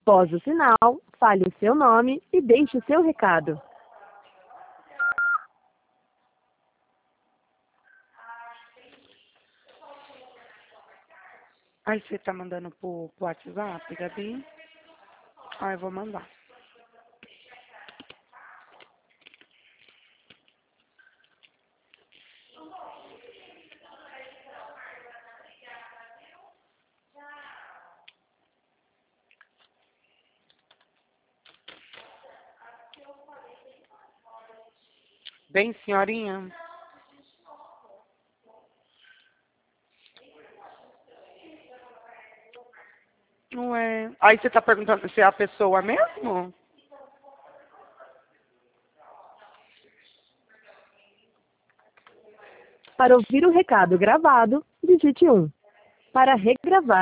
Após o sinal, fale o seu nome e deixe o seu recado. Aí você tá mandando pro WhatsApp, Gabi? Ah, eu vou mandar. Bem, senhorinha? Ué. Aí você tá perguntando se é a pessoa mesmo? Para ouvir o recado gravado, digite 1. Para regravar,